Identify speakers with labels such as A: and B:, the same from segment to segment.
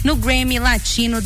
A: no Grammy Latino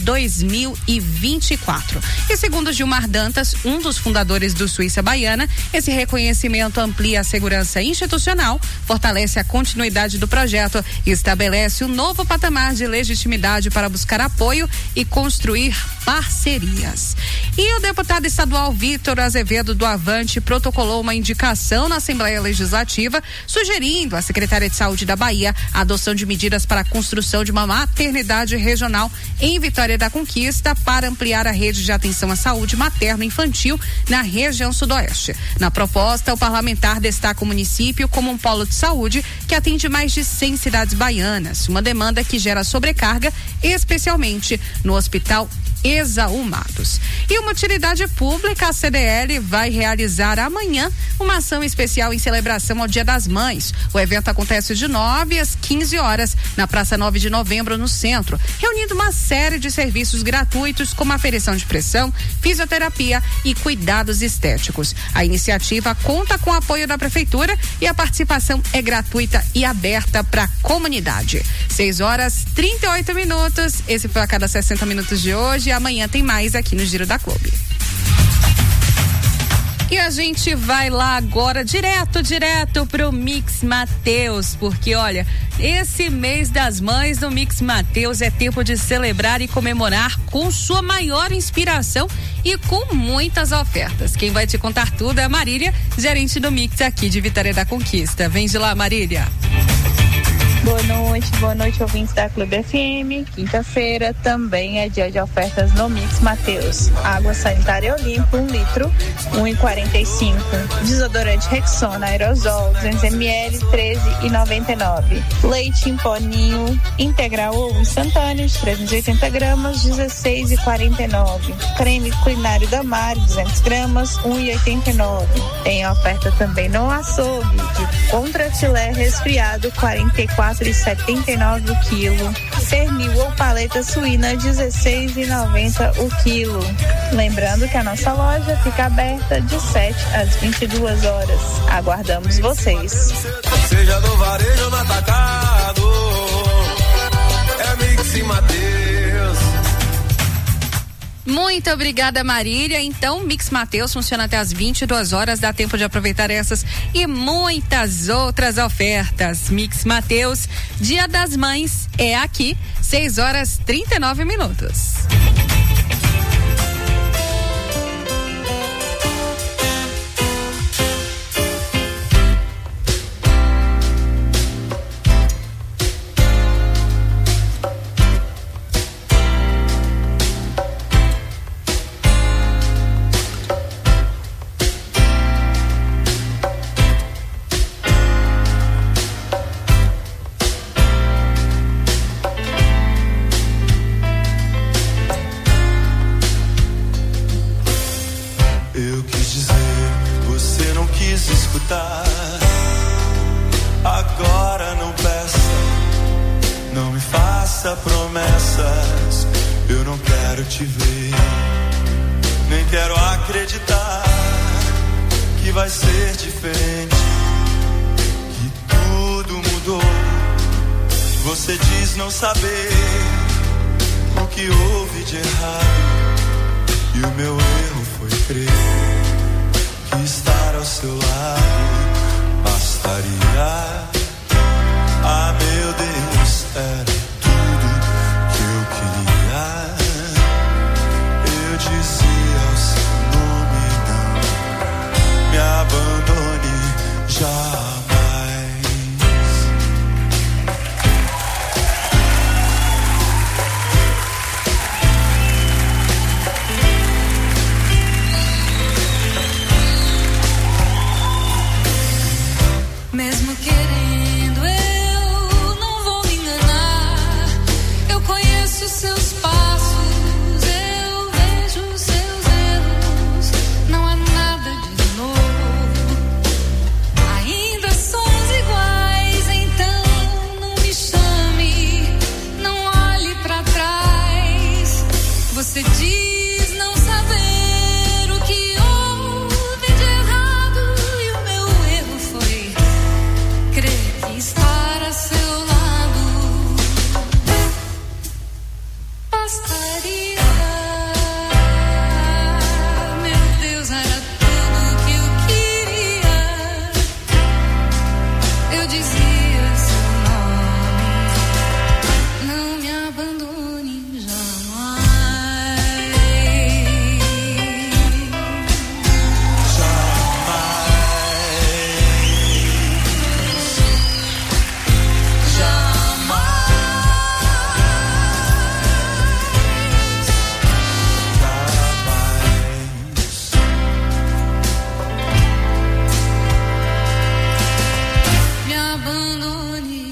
A: 2024. E segundo Gilmar Dantas, um dos fundadores do Suíça Baiana, esse reconhecimento amplia a segurança institucional, fortalece a continuidade do projeto e estabelece um novo patamar de legitimidade para buscar apoio e construir parcerias. E o deputado estadual Vitor Azevedo do Avante protocolou uma indicação na Assembleia Legislativa, sugerindo à Secretaria de Saúde da Bahia a adoção de medidas para a construção de uma maternidade regional em Vitória da Conquista para ampliar a rede de atenção à saúde materno-infantil na região sudoeste. Na proposta, o parlamentar destaca o município como um polo de saúde que atende mais de 100 cidades baianas, uma demanda que gera sobrecarga, especialmente no Hospital Exaumados. E uma utilidade pública, a CDL, vai realizar amanhã uma ação especial em celebração ao Dia das Mães. O evento acontece de 9 às 15 horas na Praça 9 de Novembro, no centro, reunindo uma série de serviços gratuitos como aferição de pressão, fisioterapia e cuidados estéticos. A iniciativa conta com o apoio da Prefeitura e a participação é gratuita e aberta para a comunidade. 6h38. Esse foi a cada 60 minutos de hoje. Amanhã tem mais aqui no Giro da Clube. E a gente vai lá agora direto pro Mix Mateus, porque olha, esse mês das mães do Mix Mateus é tempo de celebrar e comemorar com sua maior inspiração e com muitas ofertas. Quem vai te contar tudo é a Marília, gerente do Mix aqui de Vitória da Conquista. Vem de lá, Marília.
B: Boa noite, ouvintes da Clube FM. Quinta-feira também é dia de ofertas no Mix Mateus. Água sanitária Olimpo, 1 litro, R$1,45. Desodorante Rexona Aerosol, 200 ml, R$13,99. Leite em pó Ninho integral ou instantâneo, de 380 gramas, R$16,49. Creme culinário da Mari, 200 gramas, R$1,89. Tem oferta também no açougue de contrafilé resfriado, R$44,79 o quilo. Pernil ou paleta suína, R$16,90 o quilo. Lembrando que a nossa loja fica aberta de 7 às 22 horas. Aguardamos vocês.
C: Seja no varejo ou no atacado, é Mix e Mateus.
A: Muito obrigada, Marília. Então, Mix Mateus funciona até às 22 horas. Dá tempo de aproveitar essas e muitas outras ofertas. Mix Mateus, Dia das Mães é aqui, 6h39.
C: Agora não peça, não me faça promessas. Eu não quero te ver, nem quero acreditar que vai ser diferente, que tudo mudou. Você diz não saber o que houve de errado, e o meu erro foi crer que estar ao seu lado bastaria. Ah, meu Deus, era tudo que eu queria. Eu dizia o seu nome, não me abandone jamais.
D: Mesmo querendo bastaria. Meu Deus, era tudo que eu queria. Eu dizia seu nome, não me abandone jamais. Me abandone.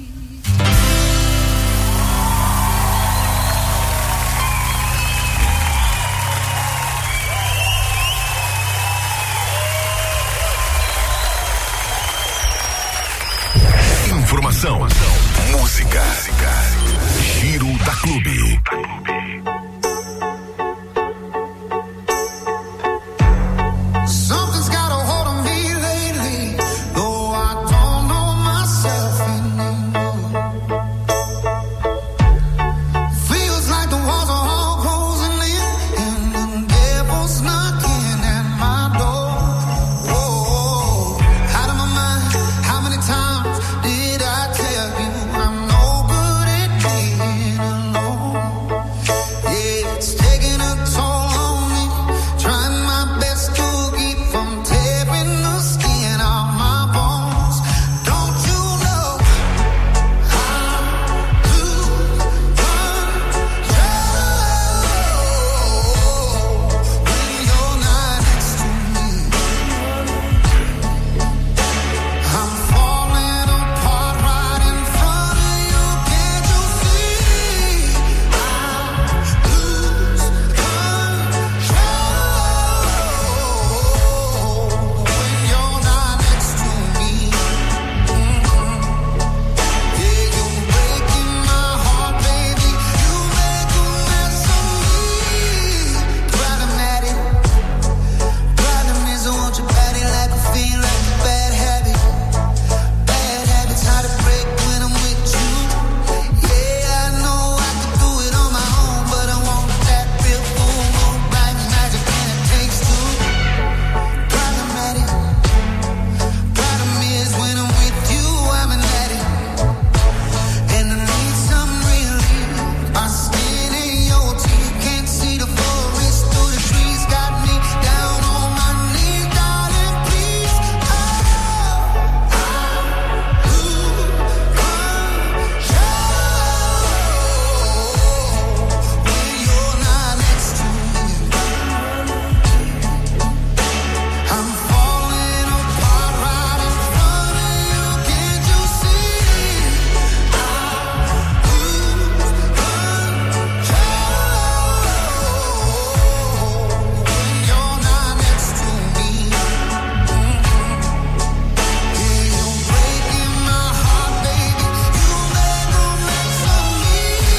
E: Informação, música, Giro da Clube.
F: Something's got a hold on me lately, though I don't know myself anymore. Feels like the walls are all closing in, and the devil's knocking at my door. Whoa, out of my mind, how many times did I tell you I'm no good at being alone? Yeah, it's taking a toll on me, trying my best to keep from tearing the skin off my bones. Don't you know how to control when you're not next to me? I'm falling apart right in front of you. Can't you see? I lose control when you're not next to me. Yeah, you're breaking my heart, baby. You make a mess of me. Problematic. Problem is I want your body like a fiend, like a bad habit. Bad habits hard to break when I'm with you. Yeah, I know I could do it on my own, but I want that real full moon right magic and it takes two. Problematic. Problem is when I'm with you, I'm an addict, and I need some relief. My skin in your teeth, can't see the forest through the trees. Got me down on my knees, darling, please. Oh, I lose control when you're not next to me. I'm falling apart right in front of you. Can't you see? I lose control when you're not next to me. Yeah, you're breaking my heart, baby. You make a mess of me.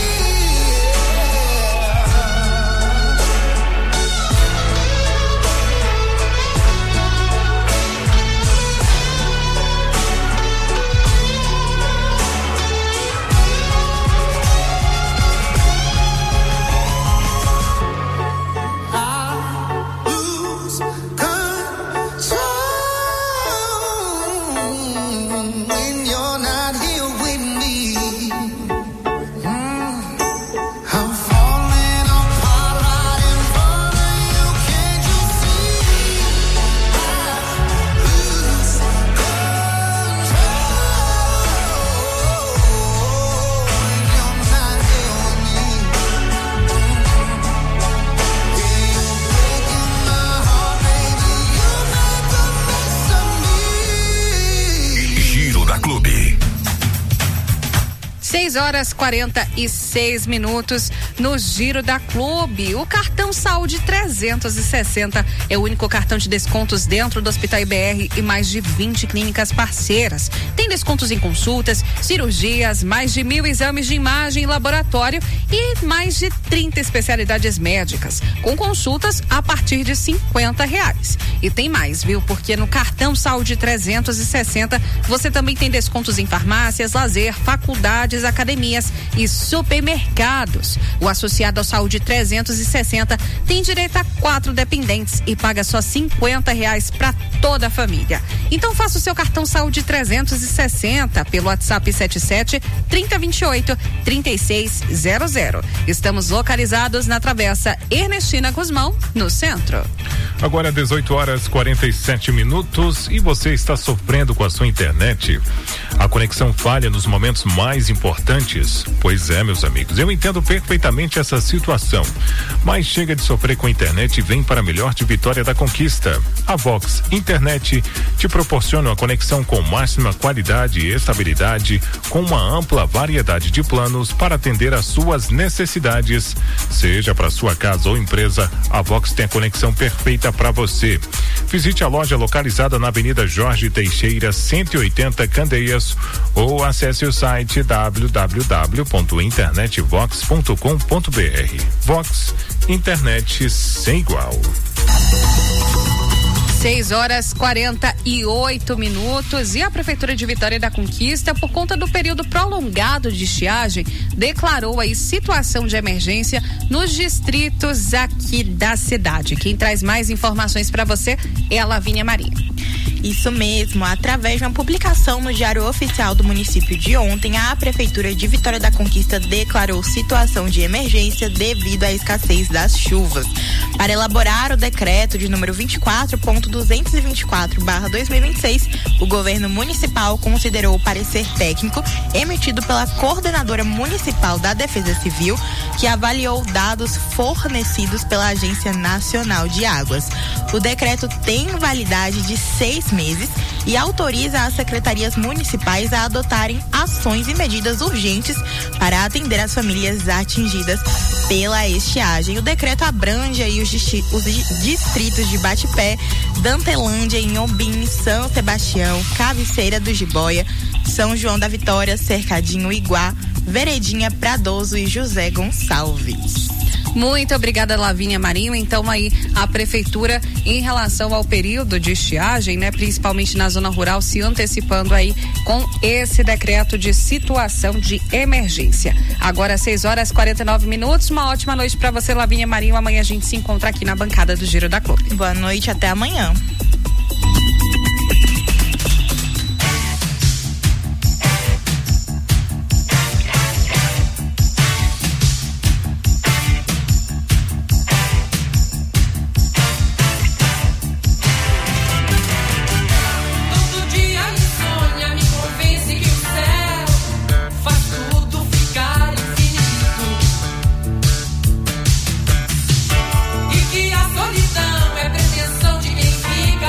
A: 6h46 no Giro da Clube. O cartão Saúde 360 é o único cartão de descontos dentro do Hospital IBR e mais de 20 clínicas parceiras. Tem descontos em consultas, cirurgias, mais de 1.000 exames de imagem e laboratório e mais de 30 especialidades médicas, com consultas a partir de R$50. E tem mais, viu? Porque no cartão Saúde 360 você também tem descontos em farmácias, lazer, faculdades, academias academias e supermercados. O associado ao Saúde 360 tem direito a 4 dependentes e paga só R$50 para toda a família. Então faça o seu cartão Saúde 360 pelo WhatsApp 77-3028-3600. Estamos localizados na Travessa Ernestina Guzmão, no centro.
G: Agora 18h47 e você está sofrendo com a sua internet. A conexão falha nos momentos mais importantes. Pois é, meus amigos, eu entendo perfeitamente essa situação. Mas chega de sofrer com a internet e vem para a melhor de Vitória da Conquista. A Vox Internet te proporciona uma conexão com máxima qualidade e estabilidade, com uma ampla variedade de planos para atender às suas necessidades. Seja para sua casa ou empresa, a Vox tem a conexão perfeita para você. Visite a loja localizada na Avenida Jorge Teixeira, 180 Candeias, ou acesse o site www.internetvox.com.br. Vox, internet sem igual.
A: 6h48 e a Prefeitura de Vitória da Conquista, por conta do período prolongado de estiagem, declarou aí situação de emergência nos distritos aqui da cidade. Quem traz mais informações para você é a Lavínia Maria.
H: Isso mesmo, através de uma publicação no Diário Oficial do município de ontem, a Prefeitura de Vitória da Conquista declarou situação de emergência devido à escassez das chuvas. Para elaborar o decreto de número 24.224/2026, o governo municipal considerou o parecer técnico emitido pela Coordenadora Municipal da Defesa Civil, que avaliou dados fornecidos pela Agência Nacional de Águas. O decreto tem validade de 6 meses e autoriza as secretarias municipais a adotarem ações e medidas urgentes para atender as famílias atingidas pela estiagem. O decreto abrange aí os distritos de Batipé, Dantelândia, Inhobim, São Sebastião, Cabeceira do Jiboia, São João da Vitória, Cercadinho, Iguá, Veredinha, Pradoso e José Gonçalves.
A: Muito obrigada, Lavínia Marinho. Então aí a prefeitura, em relação ao período de estiagem, né, principalmente na zona rural, se antecipando aí com esse decreto de situação de emergência. Agora 6h49, uma ótima noite para você, Lavínia Marinho. Amanhã a gente se encontra aqui na bancada do Giro da Clube.
H: Boa noite, até amanhã.
D: E que a solidão é pretensão de quem fica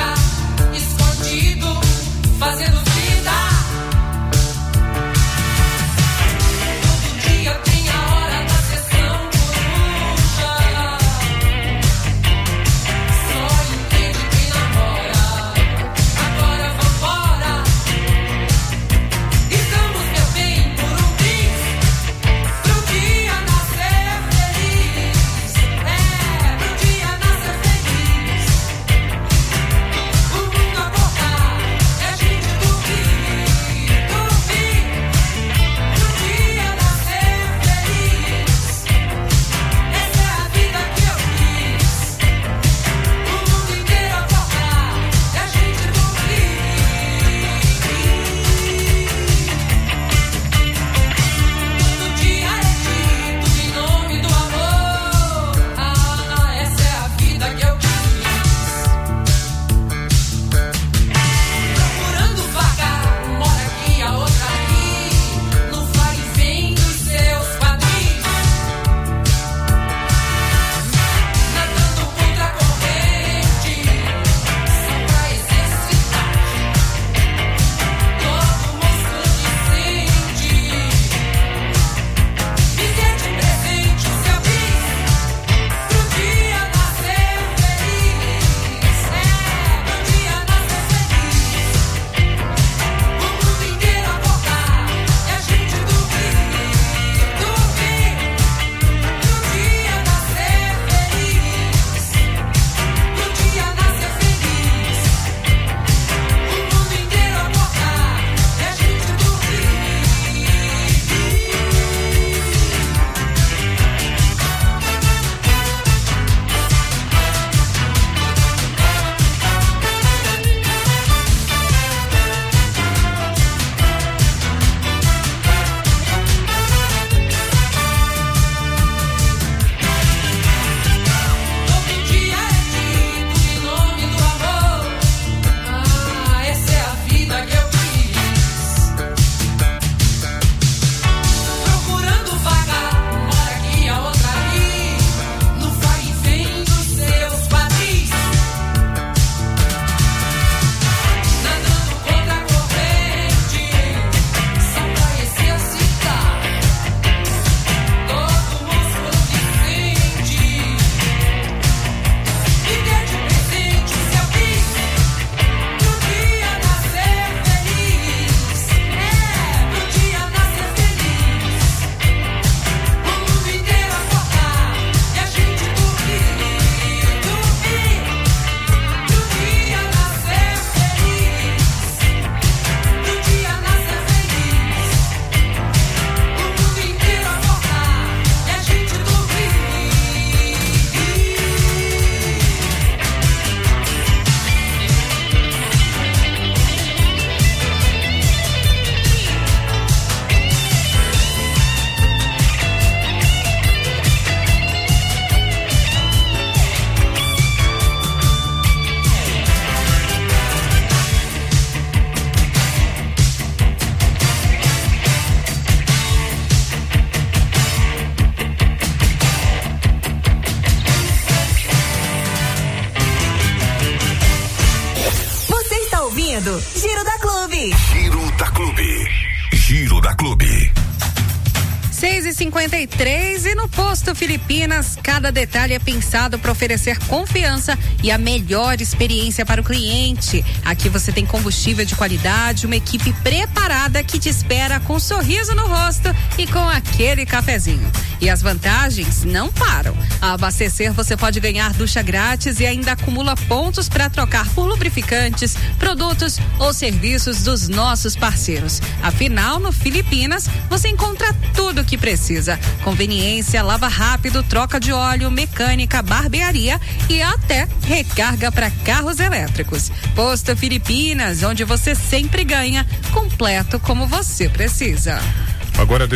A: 10h53 e no Posto Filipinas, cada detalhe é pensado para oferecer confiança e a melhor experiência para o cliente. Aqui você tem combustível de qualidade, uma equipe preparada que te espera com um sorriso no rosto e com aquele cafezinho. E as vantagens não param. Ao abastecer, você pode ganhar ducha grátis e ainda acumula pontos para trocar por lubrificantes, produtos ou serviços dos nossos parceiros. Afinal, no Filipinas, você encontra tudo o que precisa. Conveniência, lava rápido, troca de óleo, mecânica, barbearia e até recarga para carros elétricos. Posto Filipinas, onde você sempre ganha, completo como você precisa.
G: Agora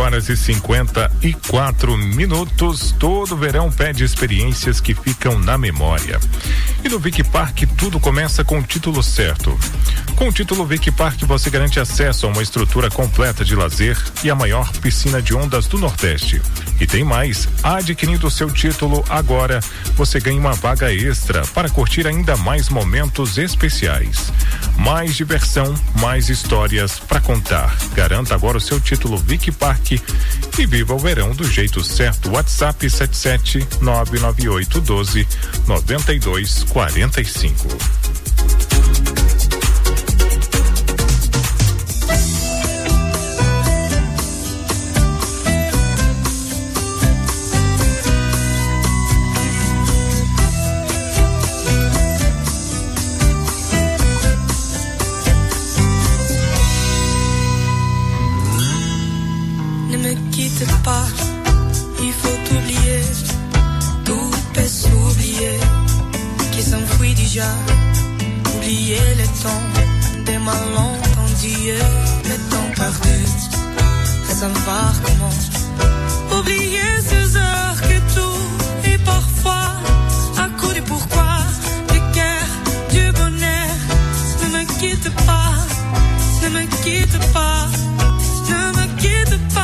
G: 18h54. Todo verão pede experiências que ficam na memória. E no Vic Park tudo começa com o título certo. Com o título Vic Park você garante acesso a uma estrutura completa de lazer e a maior piscina de ondas do Nordeste. E tem mais, adquirindo o seu título agora, você ganha uma vaga extra para curtir ainda mais momentos especiais. Mais diversão, mais histórias para contar. Garanta agora o seu título Vic Park e viva o verão do jeito certo. WhatsApp 77998129245.
D: Il faut oublier, tout peut s'oublier, qui s'enfuit déjà. Oublier le temps des malentendus, le temps perdu, à savoir comment. Oublier ces heures que tout est parfois à coup de pourquoi, du cœur, du bonheur. Ne me quitte pas, ne me quitte pas, ne me quitte pas.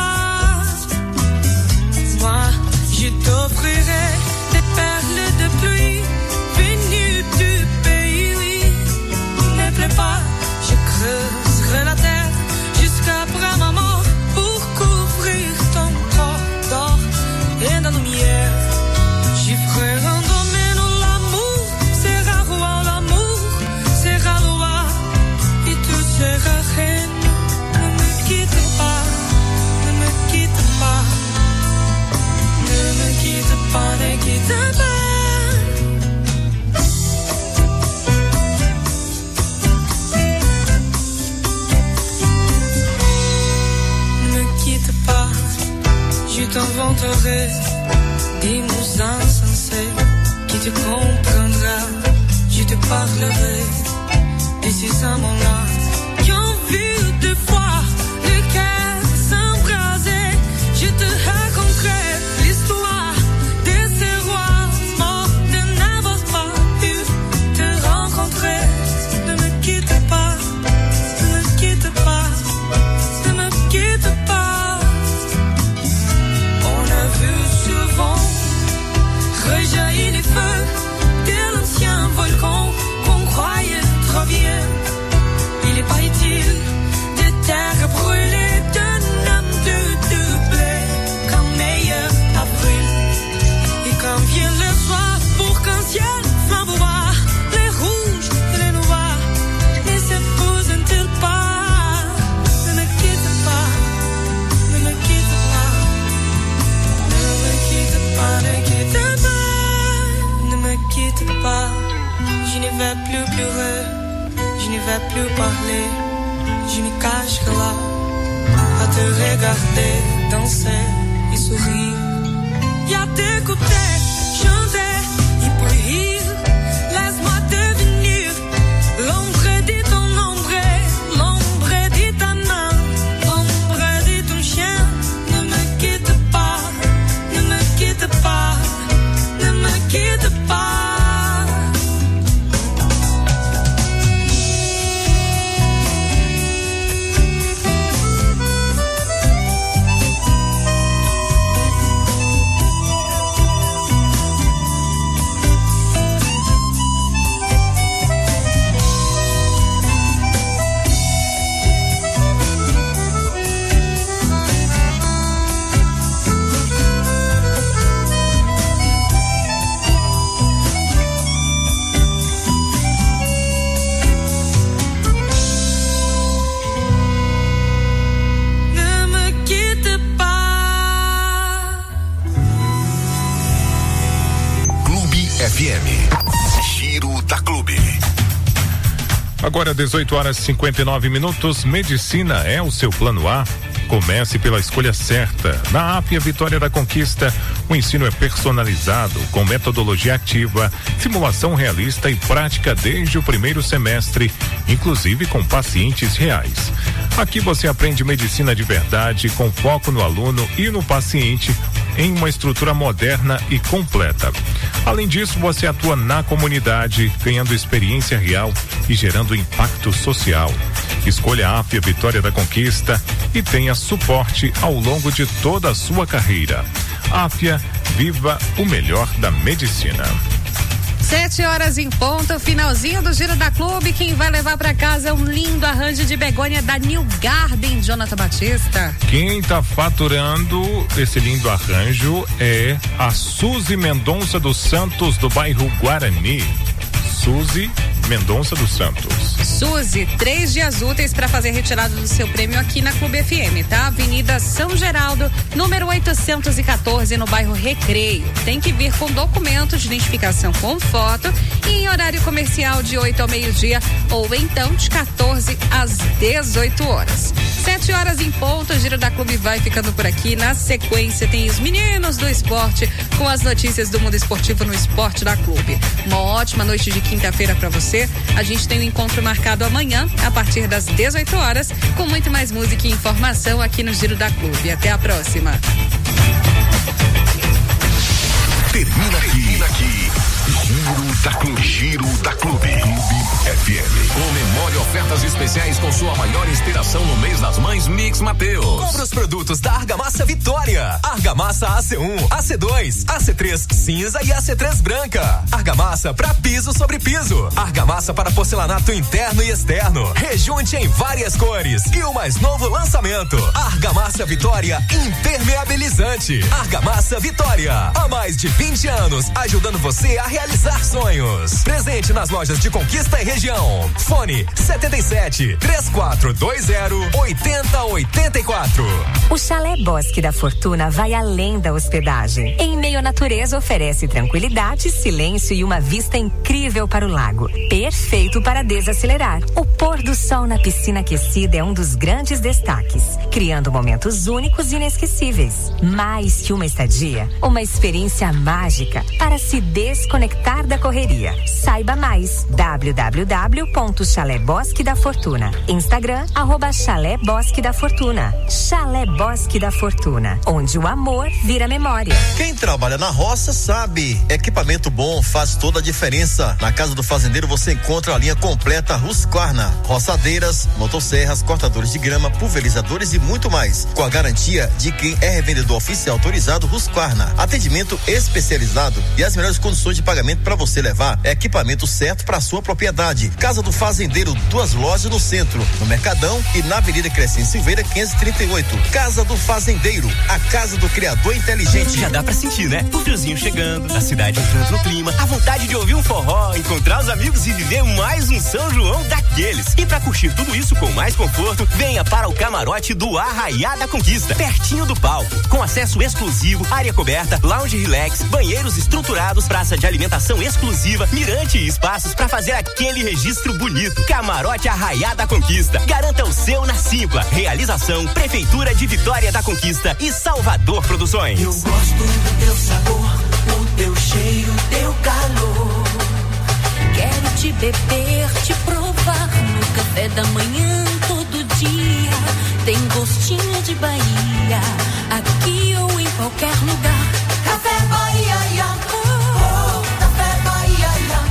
D: Moi, je t'offrirai des perles de pluie venues du pays. Ne plaît pas, je creuserai la terre jusqu'après ma mort pour couvrir ton corps d'or et de lumière. J'y ferai un domaine où l'amour sera roi, l'amour sera loi et tout sera reine. Ne me quitte pas, ne me quitte pas. Ne me quitte pas, ne quitte pas. Ne me quitte pas, je t'inventerai des mots insensés qui te comprendra. Je te parlerai de ces amants-là qui ont vu deux fois le cœur s'embraser. Je te raconterai l'histoire de ces rois morts de n'avoir pas pu te rencontrer. Ne me quitte pas, ne me quitte pas, ne me quitte pas. On a vu souvent rejaillir les feux de l'ancien volcan qu'on croyait trop vieux. Il est pas utile de terre brûlée d'un homme de blé. Et quand vient le soir pour qu'un ciel flamboie, les rouges et les noirs ne s'épousent-ils pas? Ne me quitte pas, ne me quitte pas, ne me quitte pas, ne quitte pas, ne me quitte pas. Je ne vais plus pleurer, je ne vais plus parler, je me cacherai là à te regarder danser et sourire. Y'a t'écouter, chanter et pour rire. Laisse-moi devenir l'ombre de ton ombre, l'ombre de ta main, l'ombre de ton chien. Ne me quitte pas, ne me quitte pas, ne me quitte pas.
E: FM. Giro da Clube.
G: Agora 18h59. Medicina é o seu plano A? Comece pela escolha certa. Na Ápia Vitória da Conquista, o ensino é personalizado, com metodologia ativa, simulação realista e prática desde o primeiro semestre, inclusive com pacientes reais. Aqui você aprende medicina de verdade, com foco no aluno e no paciente, em uma estrutura moderna e completa. Além disso, você atua na comunidade, ganhando experiência real e gerando impacto social. Escolha a Ápia Vitória da Conquista e tenha suporte ao longo de toda a sua carreira. Ápia, viva o melhor da medicina.
A: 7h em ponto, finalzinho do Giro da Clube. Quem vai levar pra casa é um lindo arranjo de begônia da New Garden, Jonathan Batista.
G: Quem tá faturando esse lindo arranjo é a Suzy Mendonça dos Santos, do bairro Guarani. Suzy Mendonça dos Santos.
A: Suzy, 3 dias úteis para fazer retirada do seu prêmio aqui na Clube FM, tá? Avenida São Geraldo, número 814, no bairro Recreio. Tem que vir com documento de identificação com foto e em horário comercial de 8 ao meio-dia ou então de 14 às 18 horas. 7h em ponto, o Giro da Clube vai ficando por aqui. Na sequência tem os meninos do esporte com as notícias do mundo esportivo no Esporte da Clube. Uma ótima noite de quinta-feira para você. A gente tem um encontro marcado amanhã, a partir das 18 horas, com muito mais música e informação aqui no Giro da Clube. Até a próxima.
E: Termina aqui. Giro da Clube. Giro da Clube. Clube FM.
I: Comemore ofertas especiais com sua maior inspiração no mês das mães Mix Mateus. Compre os produtos da Argamassa Vitória. Argamassa AC1, AC2, AC3 cinza e AC3 branca. Argamassa para piso sobre piso. Argamassa para porcelanato interno e externo. Rejunte em várias cores. E o mais novo lançamento: Argamassa Vitória impermeabilizante. Argamassa Vitória, há mais de 20 anos, ajudando você a realizar sonhos. Presente nas lojas de Conquista e região. Fone 77 3420 8084.
J: O Chalé Bosque da Fortuna vai além da hospedagem. Em meio à natureza, oferece tranquilidade, silêncio e uma vista incrível para o lago. Perfeito para desacelerar. O pôr do sol na piscina aquecida é um dos grandes destaques, criando momentos únicos e inesquecíveis. Mais que uma estadia, uma experiência mágica para se desconectar da correria. Saiba mais: www.Chalé Bosque da Fortuna. Instagram, @Chalé Bosque da Fortuna. Chalé Bosque da Fortuna, onde o amor vira memória.
K: Quem trabalha na roça sabe, equipamento bom faz toda a diferença. Na Casa do Fazendeiro você encontra a linha completa Husqvarna, roçadeiras, motosserras, cortadores de grama, pulverizadores e muito mais, com a garantia de quem é revendedor oficial autorizado Husqvarna. Atendimento especializado e as melhores condições de pagamento para você levar equipamento certo para sua propriedade. Casa do Fazendeiro, 2 lojas no centro, no Mercadão e na Avenida Crescente Silveira 538. Casa do Fazendeiro, a casa do criador inteligente.
L: Já dá pra sentir, né? O friozinho chegando, a cidade entrando no clima, a vontade de ouvir um forró, encontrar os amigos e viver mais um São João daqueles. E pra curtir tudo isso com mais conforto, venha para o camarote do Arraiá da Conquista, pertinho do palco, com acesso exclusivo, área coberta, lounge relax, banheiros estruturados, praça de alimentação exclusiva, mirante e espaços para fazer aquele registro bonito. Camarote Arraiá da Conquista. Garanta o seu na Simpla. Realização Prefeitura de Vitória da Conquista e Salvador Produções.
D: Eu gosto do teu sabor, o teu cheiro, o teu calor. Quero te beber, te provar no café da manhã todo dia. Tem gostinho de Bahia, aqui ou em qualquer lugar. Café Bahia, Café Bahia,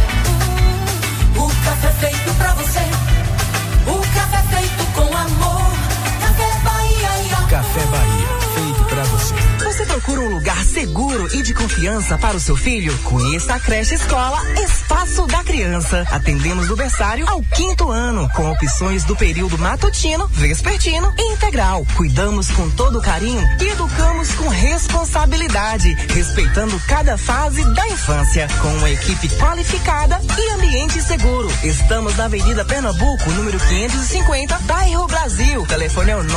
D: o café feito pra você, o café feito com amor. Café Bahia,
M: Café Bahia, feito pra você. Você procura um lugar seguro e de confiança para o seu filho? Conheça a creche escola Espaço da Criança. Atendemos do berçário ao 5º ano, com opções do período matutino, vespertino e integral. Cuidamos com todo carinho e educamos com responsabilidade, respeitando cada fase da infância, com uma equipe qualificada e ambiente seguro. Estamos na Avenida Pernambuco, número 550, bairro Brasil. Telefone é o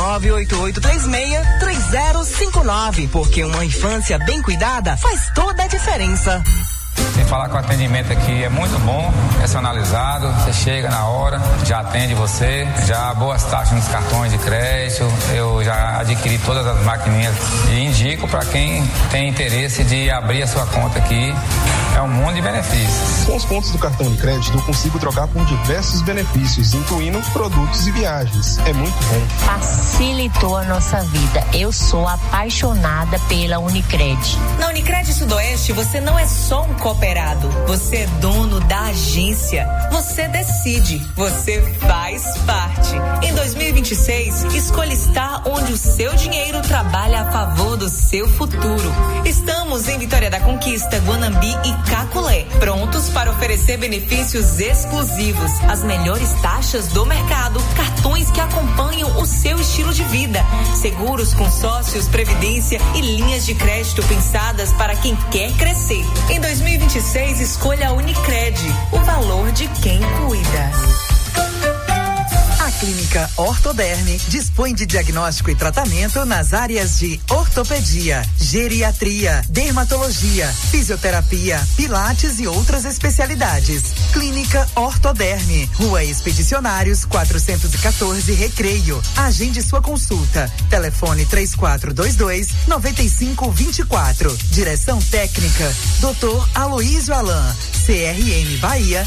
M: 98836-3059, porque uma infância bem cuidada faz toda a diferença.
N: Sem falar que o atendimento aqui é muito bom, personalizado, você chega na hora, já atende você, já boas taxas nos cartões de crédito, eu já adquiri todas as maquininhas e indico para quem tem interesse de abrir a sua conta aqui, é um mundo de benefícios.
O: Com os pontos do cartão de crédito eu consigo trocar por diversos benefícios, incluindo produtos e viagens, é muito bom.
P: Facilitou a nossa vida, eu sou apaixonada pela Unicred.
Q: Na Unicred Sudoeste você não é só um cooperado, você é dono da agência, você decide, você faz parte. Em 2026, escolha estar onde o seu dinheiro trabalha a favor do seu futuro. Estamos em Vitória da Conquista, Guanambi e Caculé, prontos para oferecer benefícios exclusivos, as melhores taxas do mercado, cartões que acompanham o seu estilo de vida, seguros, consórcios, previdência e linhas de crédito pensadas para quem quer crescer. Em 2026, escolha a Unicred, o valor de quem cuida.
M: A Clínica Ortoderme dispõe de diagnóstico e tratamento nas áreas de ortopedia, geriatria, dermatologia, fisioterapia, pilates e outras especialidades. Clínica Ortoderme, Rua Expedicionários 414 Recreio. Agende sua consulta. Telefone 3422-9524. Direção técnica Dr. Aloísio Alain, CRM Bahia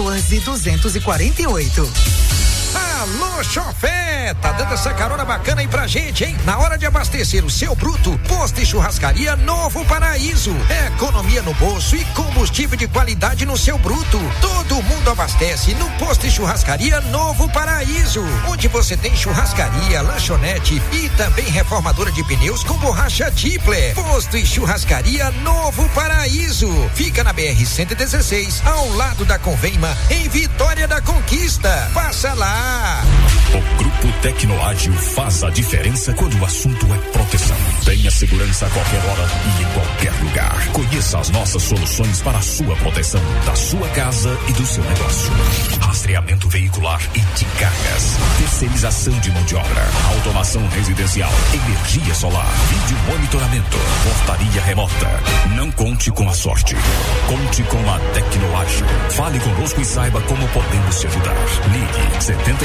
M: 14248.
R: Alô, chofé! Tá dando essa carona bacana aí pra gente, hein? Na hora de abastecer o seu bruto, Posto e Churrascaria Novo Paraíso. Economia no bolso e combustível de qualidade no seu bruto. Todo mundo abastece no Posto e Churrascaria Novo Paraíso, onde você tem churrascaria, lanchonete e também reformadora de pneus com borracha Tipler. Posto e Churrascaria Novo Paraíso. Fica na BR-116, ao lado da Convema, em Vitória da Conquista. Passa lá.
E: O Grupo Tecnoágil faz a diferença quando o assunto é proteção. Tenha segurança a qualquer hora e em qualquer lugar. Conheça as nossas soluções para a sua proteção, da sua casa e do seu negócio. Rastreamento veicular e de cargas. Terceirização de mão de obra. Automação residencial. Energia solar. Vídeo monitoramento. Portaria remota. Não conte com a sorte. Conte com a Tecnoágil. Fale conosco e saiba como podemos te ajudar. Ligue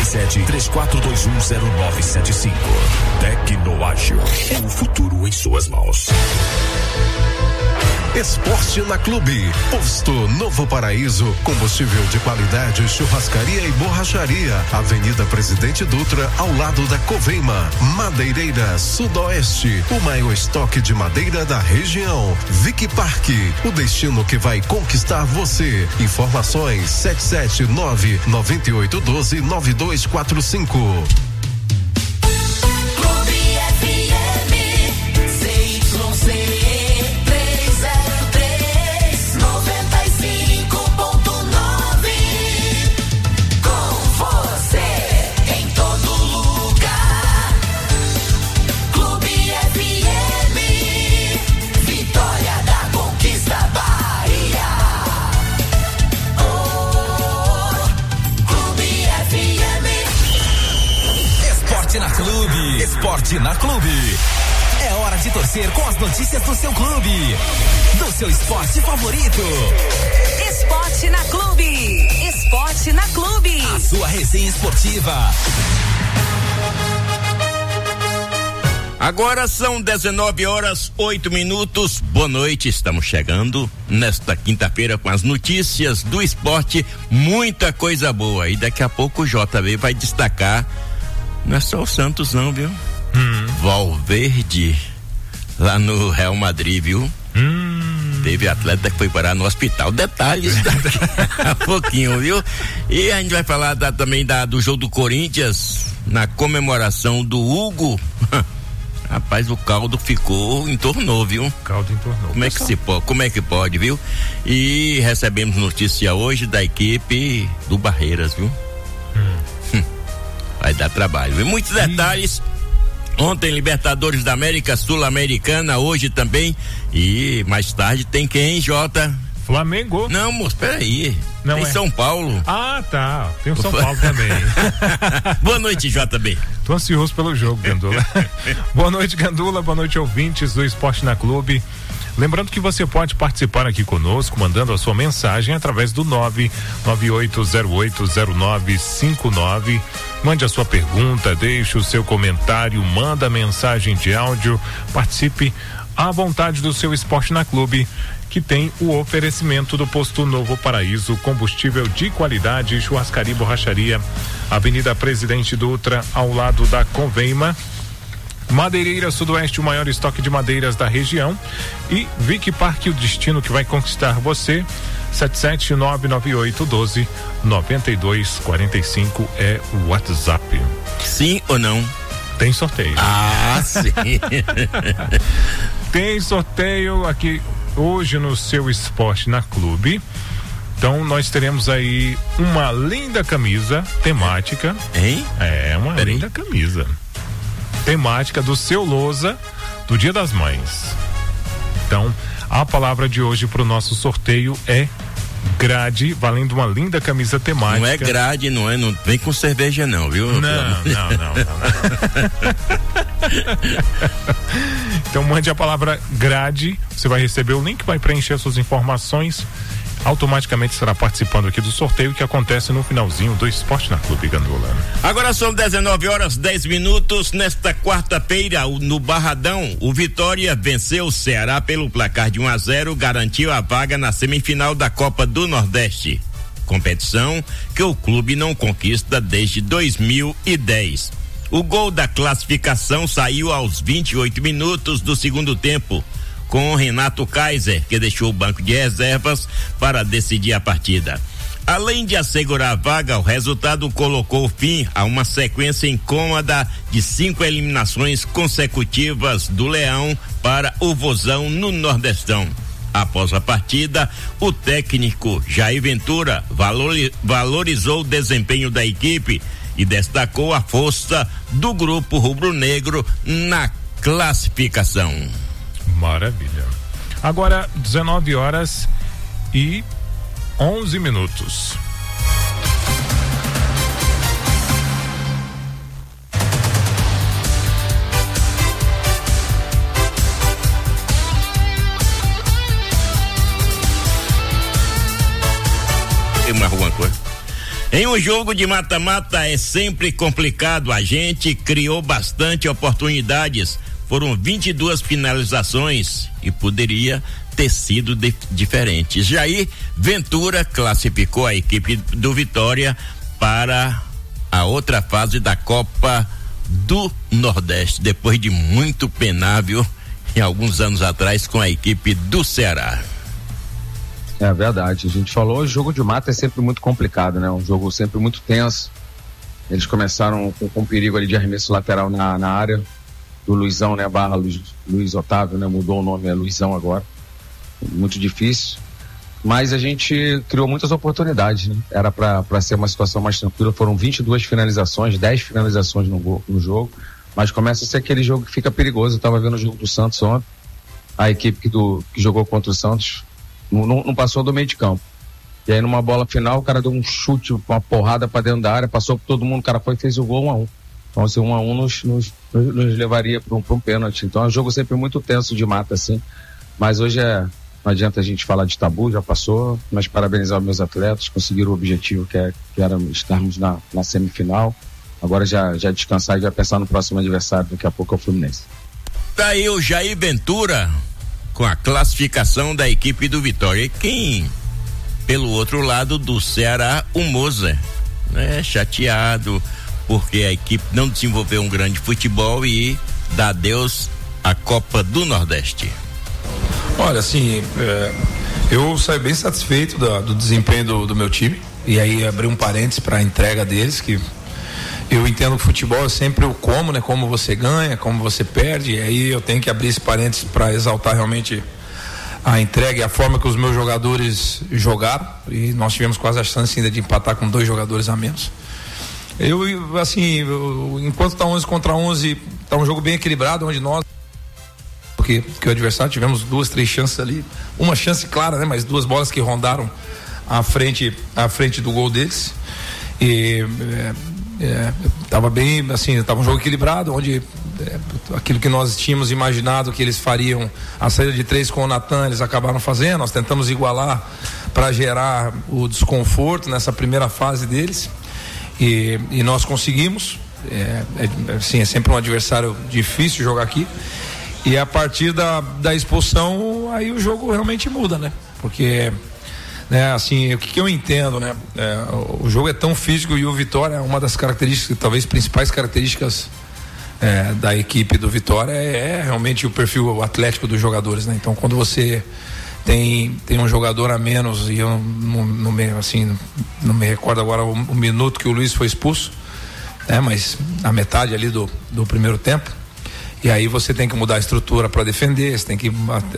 E: 77-3421-0975. Tecnoágil. O futuro em suas mãos.
S: Esporte na Clube. Posto Novo Paraíso. Combustível de qualidade, churrascaria e borracharia. Avenida Presidente Dutra, ao lado da Covema. Madeireira Sudoeste. O maior estoque de madeira da região. Vic Parque. O destino que vai conquistar você. Informações 779-9812-9245.
I: Esporte na Clube. É hora de torcer com as notícias do seu clube, do seu esporte favorito.
J: Esporte na Clube. Esporte na Clube.
I: A sua resenha esportiva.
T: Agora são 19h08. Boa noite, estamos chegando nesta quinta-feira com as notícias do esporte, muita coisa boa. E daqui a pouco o JB vai destacar, não é só o Santos não, viu? Valverde, lá no Real Madrid, viu? Teve atleta que foi parar no hospital. Detalhes daqui a pouquinho, viu? E a gente vai falar também do jogo do Corinthians, na comemoração do Hugo. Rapaz, o caldo entornou, viu? O
G: caldo entornou.
T: Como é que pode, viu? E recebemos notícia hoje da equipe do Barreiras, viu? Vai dar trabalho. E muitos detalhes. Ontem, Libertadores da América, Sul-Americana, hoje também. E mais tarde tem quem, Jota?
G: Flamengo.
T: Não, moço, peraí.
G: Não
T: tem São Paulo.
G: Ah, tá. Tem o São Paulo também.
T: Boa noite, JB.
G: Tô ansioso pelo jogo, Gandula. Boa noite, Gandula. Boa noite, ouvintes do Esporte na Clube. Lembrando que você pode participar aqui conosco, mandando a sua mensagem através do 998080959. Mande a sua pergunta, deixe o seu comentário, manda mensagem de áudio, participe à vontade do seu Esporte na Clube, que tem o oferecimento do Posto Novo Paraíso, combustível de qualidade, churrascaria e borracharia, Avenida Presidente Dutra, ao lado da Conveima. Madeireira Sudoeste, o maior estoque de madeiras da região, e Vic Parque, o destino que vai conquistar você. 77998129245 é o WhatsApp.
T: Sim ou não?
G: Tem sorteio.
T: Ah, sim.
G: Tem sorteio aqui hoje no seu Esporte na Clube. Então nós teremos aí uma linda camisa temática.
T: Hein?
G: É, uma linda camisa temática do Seu Lousa do Dia das Mães. Então, a palavra de hoje para o nosso sorteio é grade, valendo uma linda camisa temática.
T: Não é grade, não vem com cerveja não, viu?
G: Não. Então mande a palavra grade, você vai receber o link, vai preencher suas informações, automaticamente estará participando aqui do sorteio que acontece no finalzinho do Esporte na Clube Gandula.
T: Agora são 19h10. Nesta quarta-feira, no Barradão, o Vitória venceu o Ceará pelo placar de 1-0, garantiu a vaga na semifinal da Copa do Nordeste. Competição que o clube não conquista desde 2010. O gol da classificação saiu aos 28 minutos do segundo tempo, com Renato Kaiser, que deixou o banco de reservas para decidir a partida. Além de assegurar a vaga, o resultado colocou fim a uma sequência incômoda de 5 eliminações consecutivas do Leão para o Vozão no Nordestão. Após a partida, o técnico Jair Ventura valorizou o desempenho da equipe e destacou a força do grupo rubro-negro na classificação.
G: Maravilha. Agora 19h11.
T: Tem mais alguma coisa? Em um jogo de mata-mata é sempre complicado. A gente criou bastante oportunidades. Foram 22 finalizações e poderia ter sido diferente. Jair Ventura classificou a equipe do Vitória para a outra fase da Copa do Nordeste, depois de muito penável em alguns anos atrás com a equipe do Ceará.
U: É verdade, a gente falou, o jogo de mata é sempre muito complicado, né? Um jogo sempre muito tenso. Eles começaram com perigo ali de arremesso lateral na área do Luizão, né? Barra Luiz Otávio, né? Mudou o nome, é Luizão agora. Muito difícil. Mas a gente criou muitas oportunidades, né? Era para ser uma situação mais tranquila. Foram 22 finalizações, 10 finalizações no jogo. Mas começa a ser aquele jogo que fica perigoso. Eu tava vendo o jogo do Santos ontem. A equipe que jogou contra o Santos não passou do meio de campo. E aí numa bola final, o cara deu um chute, uma porrada para dentro da área, passou por todo mundo, o cara foi e fez o gol 1-1. Então, assim, 1-1 nos levaria para um pênalti. Então, é um jogo sempre muito tenso de mata, assim. Mas hoje não adianta a gente falar de tabu, já passou. Mas parabenizar os meus atletas, conseguiram o objetivo que era estarmos na semifinal. Agora já descansar e já pensar no próximo adversário, daqui a pouco é o Fluminense.
T: Tá aí o Jair Ventura com a classificação da equipe do Vitória. E quem, pelo outro lado do Ceará, o Moza, né? Chateado porque a equipe não desenvolveu um grande futebol e dá adeus à Copa do Nordeste.
V: Olha, assim, eu saio bem satisfeito do desempenho do meu time, e aí abri um parênteses para a entrega deles, que eu entendo que futebol é sempre o como, né? Como você ganha, como você perde, e aí eu tenho que abrir esse parênteses para exaltar realmente a entrega e a forma que os meus jogadores jogaram, e nós tivemos quase a chance ainda de empatar com 2 jogadores a menos. Enquanto tá 11 contra 11, tá um jogo bem equilibrado, onde nós, porque o adversário, tivemos 2, 3 chances ali, uma chance clara, né? Mas 2 bolas que rondaram à frente do gol deles, e tava bem, assim, tava um jogo equilibrado, onde aquilo que nós tínhamos imaginado que eles fariam, a saída de 3 com o Natan, eles acabaram fazendo. Nós tentamos igualar para gerar o desconforto nessa primeira fase deles e nós conseguimos. É sempre um adversário difícil jogar aqui, e a partir da expulsão aí o jogo realmente muda, né? Porque assim, o que eu entendo, né? O jogo é tão físico, e o Vitória é uma das características, talvez principais características da equipe do Vitória é realmente o perfil atlético dos jogadores, né? Então, quando você tem um jogador a menos, e eu não me recordo agora o minuto que o Luiz foi expulso, mas a metade ali do primeiro tempo, e aí você tem que mudar a estrutura para defender, você tem que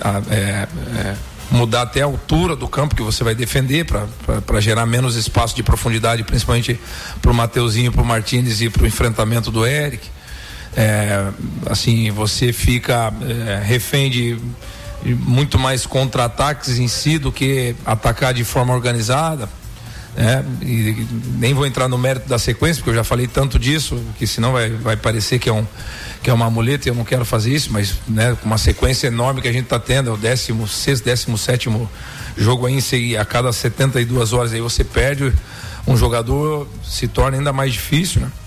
V: mudar até a altura do campo que você vai defender para gerar menos espaço de profundidade, principalmente para o Mateuzinho, para o Martínez e para o enfrentamento do Eric. Assim, você fica refém de muito mais contra-ataques em si do que atacar de forma organizada. E nem vou entrar no mérito da sequência, porque eu já falei tanto disso que senão vai parecer que é uma muleta, e eu não quero fazer isso, mas com uma sequência enorme que a gente está tendo, é o 16º, 17º jogo aí, a cada 72 horas aí você perde um jogador, se torna ainda mais difícil, né?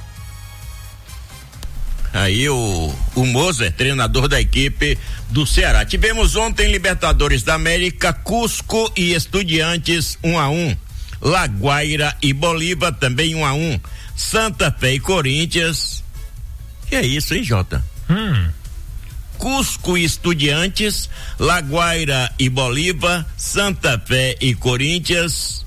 T: Aí o Moser, treinador da equipe do Ceará. Tivemos ontem Libertadores da América, Cusco e Estudiantes 1-1. Laguaira e Bolívar também 1-1. Santa Fé e Corinthians. Que é isso, hein, Jota? Cusco e Estudiantes, Laguaira e Bolívar, Santa Fé e Corinthians,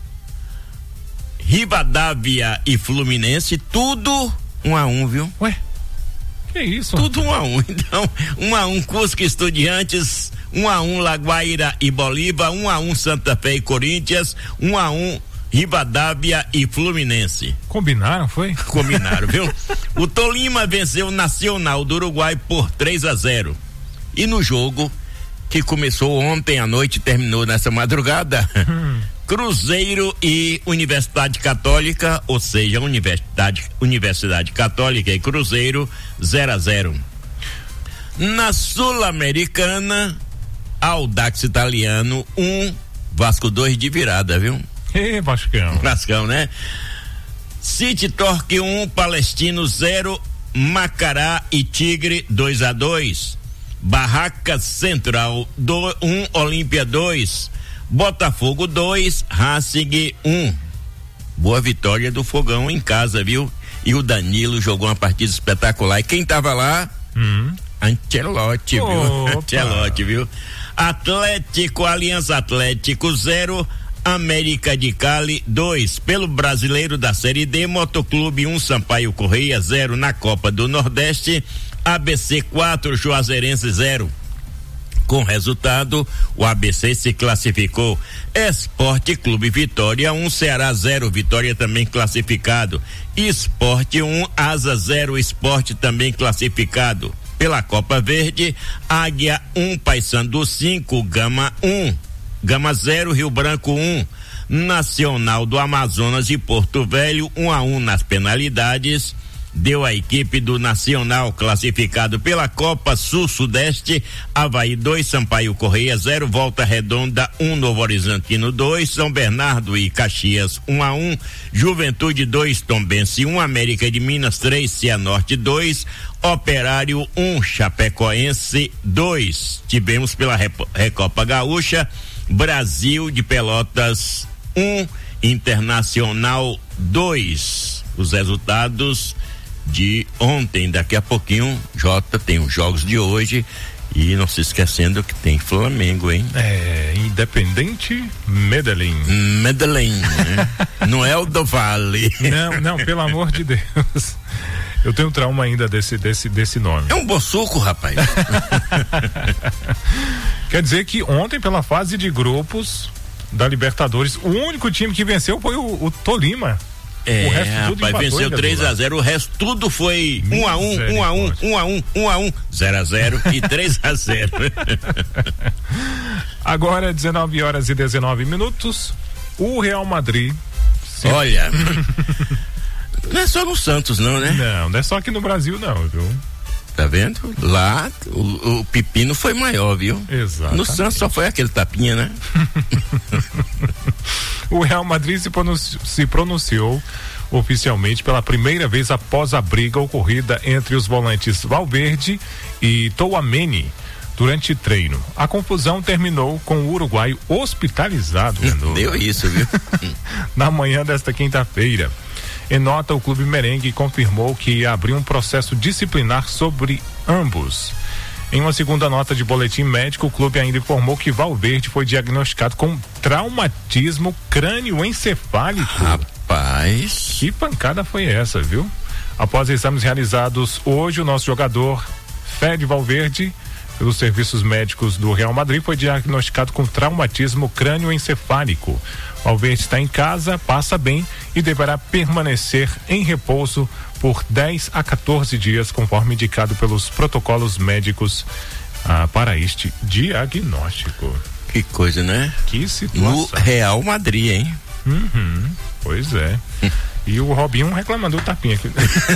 T: Rivadavia e Fluminense, tudo 1-1, viu?
G: Ué? Que isso?
T: Tudo 1-1. Então, 1-1 Cusco e Estudiantes, 1-1 Laguaira e Bolívar, 1-1 Santa Fé e Corinthians, 1-1 Rivadavia e Fluminense.
G: Combinaram, foi?
T: Combinaram, viu? O Tolima venceu o Nacional do Uruguai por 3-0. E no jogo que começou ontem à noite e terminou nessa madrugada, Cruzeiro e Universidade Católica, ou seja, Universidade Católica e Cruzeiro, 0-0. Na Sul-Americana, Audax Italiano 1, Vasco 2 de virada, viu? Vascão, né? City Torque 1, Palestino 0, Macará e Tigre 2-2. Barraca Central 1, Olímpia 2, Botafogo 2, Racing 1. Boa vitória do Fogão em casa, viu? E o Danilo jogou uma partida espetacular. E quem tava lá? Ancelotti, viu? Ancelotti, viu? Atlético, Aliança Atlético 0, América de Cali 2. Pelo Brasileiro da Série D, Motoclube 1, Sampaio Correia 0. Na Copa do Nordeste, ABC 4, Juazeirense 0. Com resultado, o ABC se classificou. Esporte Clube Vitória 1, Ceará 0, Vitória também classificado. Esporte 1, Asa 0, Esporte também classificado. Pela Copa Verde, Águia 1, Paysandu 5, Gama 1. Gama 0, Rio Branco 1. Nacional do Amazonas e Porto Velho 1-1 nas penalidades. Deu a equipe do Nacional classificado pela Copa Sul-Sudeste. Avaí 2, Sampaio Correia 0, Volta Redonda 1, Novo Horizontino 2, São Bernardo e Caxias 1-1, Juventude 2, Tombense 1, América de Minas 3, Cianorte 2, Operário 1, Chapecoense 2. Tivemos pela Recopa Gaúcha, Brasil de Pelotas 1, Internacional 2. Os resultados de ontem. Daqui a pouquinho, Jota, tem os jogos de hoje, e não se esquecendo que tem Flamengo, hein?
G: Independente Medellín.
T: Né? Não é o do Vale.
G: Não, pelo amor de Deus. Eu tenho trauma ainda desse nome.
T: É um boçuco, rapaz.
G: Quer dizer que ontem, pela fase de grupos da Libertadores, o único time que venceu foi o Tolima. O resto tudo
T: rapaz, venceu 3-0, o resto tudo foi 1-1, 1-1, 1-1, 0-0 e 3-0.
G: Agora, 19h19, o Real Madrid.
T: Olha, não é só no Santos, não, né?
G: Não é só aqui no Brasil, não, viu?
T: Tá vendo? Lá o pepino foi maior, viu?
G: Exato.
T: No Santos só foi aquele tapinha, né?
G: O Real Madrid se pronunciou oficialmente pela primeira vez após a briga ocorrida entre os volantes Valverde e Tchouaméni durante treino. A confusão terminou com o uruguaio hospitalizado.
T: Deu isso, viu?
G: Na manhã desta quinta-feira. Em nota, o clube merengue confirmou que ia abrir um processo disciplinar sobre ambos. Em uma segunda nota de boletim médico, o clube ainda informou que Valverde foi diagnosticado com traumatismo crânioencefálico.
T: Rapaz!
G: Que pancada foi essa, viu? Após exames realizados hoje, o nosso jogador Fede Valverde, pelos serviços médicos do Real Madrid, foi diagnosticado com traumatismo crânioencefálico. Valverde está em casa, passa bem e deverá permanecer em repouso por 10 a 14 dias, conforme indicado pelos protocolos médicos para este diagnóstico.
T: Que coisa, né?
G: Que situação.
T: No Real Madrid, hein?
G: Uhum, pois é. E o Robinho reclamando do tapinha aqui.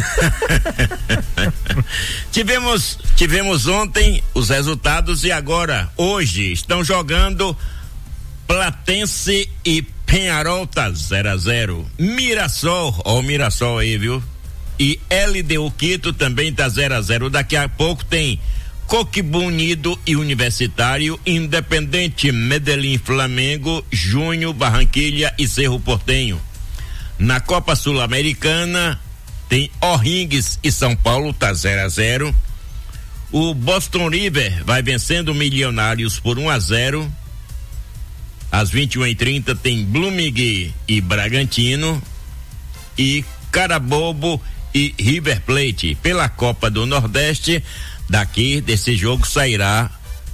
T: Tivemos ontem os resultados e agora, hoje, estão jogando Platense e Peñarol tá 0-0. Mirassol, ó o Mirassol aí, viu? E LDU Quito também tá 0-0. Daqui a pouco tem Coquimbo Unido e Universitário, Independente, Medellín, Flamengo, Júnior, Barranquilha e Cerro Porteño. Na Copa Sul-Americana tem O'Higgins e São Paulo, tá 0-0. O Boston River vai vencendo o Milionários por 1-0. Às 21h30 tem Blooming e Bragantino e Carabobo e River Plate. Pela Copa do Nordeste, daqui desse jogo sairá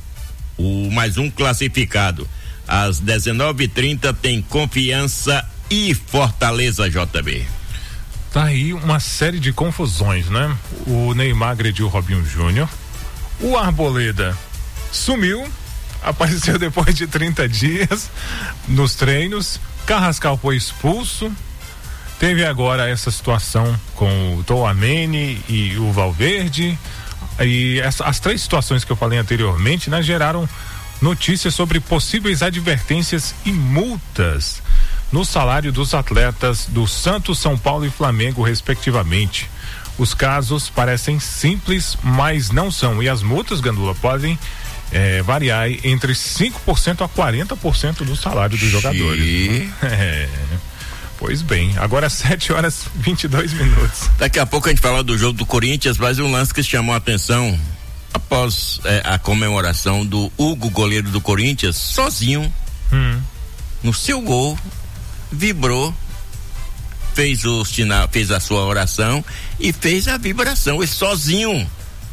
T: o mais um classificado. Às 19h30 tem Confiança e Fortaleza, JB.
G: Tá aí uma série de confusões, né? O Neymar agrediu o Robinho Júnior, o Arboleda sumiu, apareceu depois de 30 dias nos treinos, Carrascal foi expulso, teve agora essa situação com o Tchouaméni e o Valverde, e as três situações que eu falei anteriormente, né, geraram notícias sobre possíveis advertências e multas no salário dos atletas do Santos, São Paulo e Flamengo, respectivamente. Os casos parecem simples, mas não são, e as multas, Gandula, podem variar entre 5% a 40% do salário dos jogadores. Pois bem, agora 7h22.
T: Daqui a pouco a gente fala do jogo do Corinthians, mas um lance que chamou a atenção após a comemoração do Hugo, goleiro do Corinthians, sozinho, no seu gol, vibrou, fez o sinal, fez a sua oração e fez a vibração, e sozinho.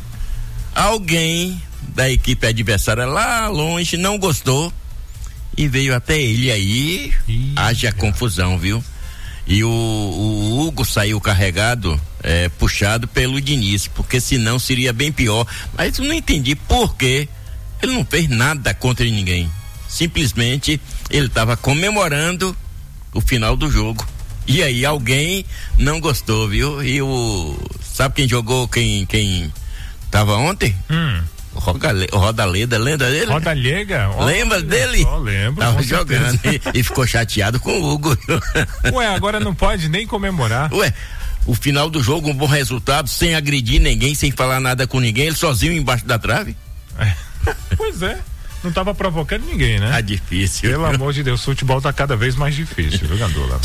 T: Alguém da equipe adversária lá longe não gostou e veio até ele, aí haja confusão, viu? E o Hugo saiu carregado, puxado pelo Diniz, porque senão seria bem pior. Mas eu não entendi por que ele não fez nada contra ninguém. Simplesmente ele estava comemorando o final do jogo. E aí alguém não gostou, viu? E sabe quem jogou, quem tava ontem? O Rodaleda, lembra dele?
G: Rodalega?
T: Lembra dele?
G: Lembro.
T: Tava jogando e ficou chateado com o Hugo.
G: Ué, agora não pode nem comemorar.
T: Ué, o final do jogo, um bom resultado, sem agredir ninguém, sem falar nada com ninguém, ele sozinho embaixo da trave.
G: Pois é. Não tava provocando ninguém, né?
T: Tá difícil.
G: Pelo amor de Deus, o futebol tá cada vez mais difícil, viu, Gandula?